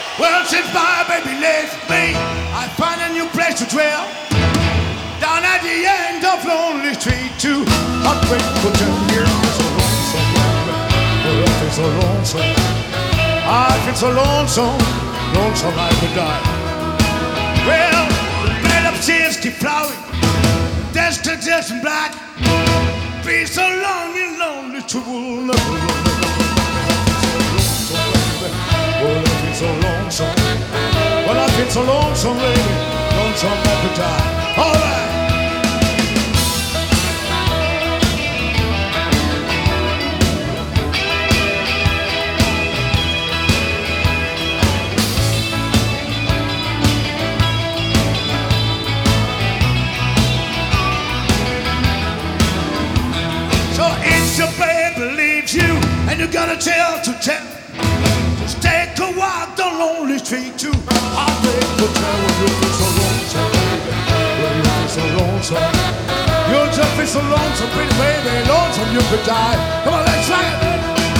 Well, since my baby left me, I find a new place to dwell. Down at the end of Lonely Street, too. Ungrateful to hear me so lonesome, baby. Oh, I feel so lonesome. I feel so lonesome, lonesome I could die. Well, bed up chairs keep plowing, desk to desk in black. Be so long and lonely, true love. Oh, I feel so lonesome. Well, I feel so lonesome, baby. Lonesome I could die. All right. So it's your baby leaves you, and you got a tale to tell. Just take a walk down Lonely Street too. Heartbreak hotel when you feel so lonesome, baby. When you feel so lonesome, you'll just feel so lonesome, pretty baby. Lonesome you could die. Come on, let's try it.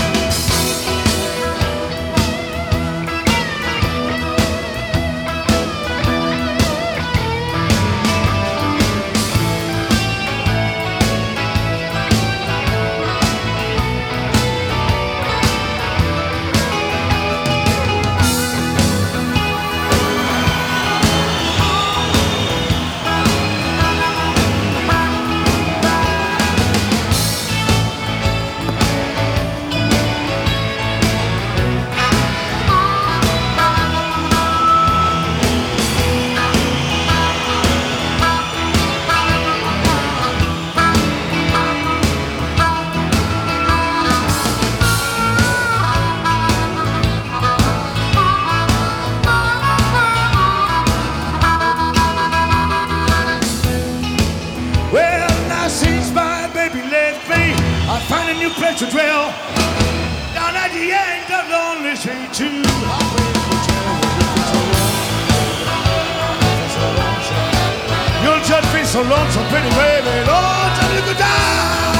I find a new place to dwell. Down at the end of Lonely Street too. You'll just be so lonesome, pretty baby. Lord, till you could die.